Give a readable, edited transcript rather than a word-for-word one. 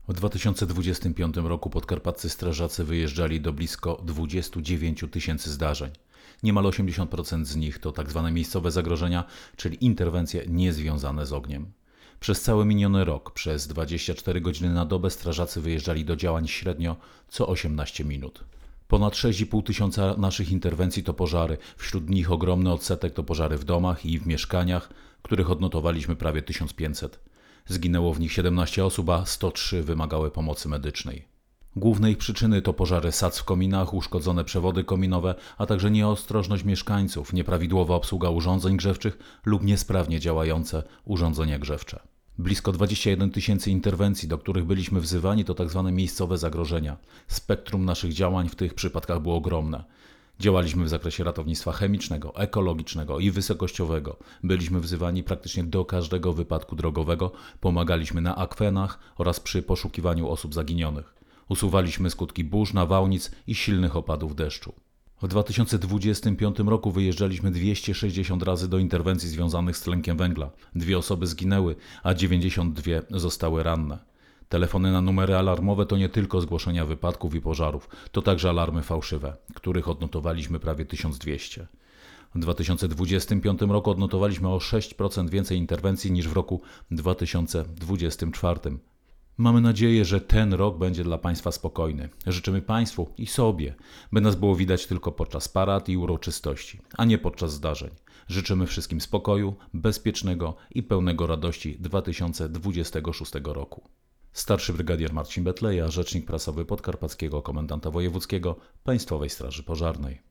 W 2025 roku podkarpaccy strażacy wyjeżdżali do blisko 29 tysięcy zdarzeń. Niemal 80% z nich to tzw. miejscowe zagrożenia, czyli interwencje niezwiązane z ogniem. Przez cały miniony rok, przez 24 godziny na dobę strażacy wyjeżdżali do działań średnio co 18 minut. Ponad 6,5 tysiąca naszych interwencji to pożary, wśród nich ogromny odsetek to pożary w domach i w mieszkaniach, których odnotowaliśmy prawie 1500. Zginęło w nich 17 osób, a 103 wymagały pomocy medycznej. Główne ich przyczyny to pożary sadz w kominach, uszkodzone przewody kominowe, a także nieostrożność mieszkańców, nieprawidłowa obsługa urządzeń grzewczych lub niesprawnie działające urządzenia grzewcze. Blisko 21 tysięcy interwencji, do których byliśmy wzywani, to tzw. miejscowe zagrożenia. Spektrum naszych działań w tych przypadkach było ogromne. Działaliśmy w zakresie ratownictwa chemicznego, ekologicznego i wysokościowego. Byliśmy wzywani praktycznie do każdego wypadku drogowego, pomagaliśmy na akwenach oraz przy poszukiwaniu osób zaginionych. Usuwaliśmy skutki burz, nawałnic i silnych opadów deszczu. W 2025 roku wyjeżdżaliśmy 260 razy do interwencji związanych z tlenkiem węgla. 2 osoby zginęły, a 92 zostały ranne. Telefony na numery alarmowe to nie tylko zgłoszenia wypadków i pożarów, to także alarmy fałszywe, których odnotowaliśmy prawie 1200. W 2025 roku odnotowaliśmy o 6% więcej interwencji niż w roku 2024. Mamy nadzieję, że ten rok będzie dla Państwa spokojny. Życzymy Państwu i sobie, by nas było widać tylko podczas parad i uroczystości, a nie podczas zdarzeń. Życzymy wszystkim spokoju, bezpiecznego i pełnego radości 2026 roku. Starszy brygadier Marcin Betleja, rzecznik prasowy Podkarpackiego Komendanta Wojewódzkiego Państwowej Straży Pożarnej.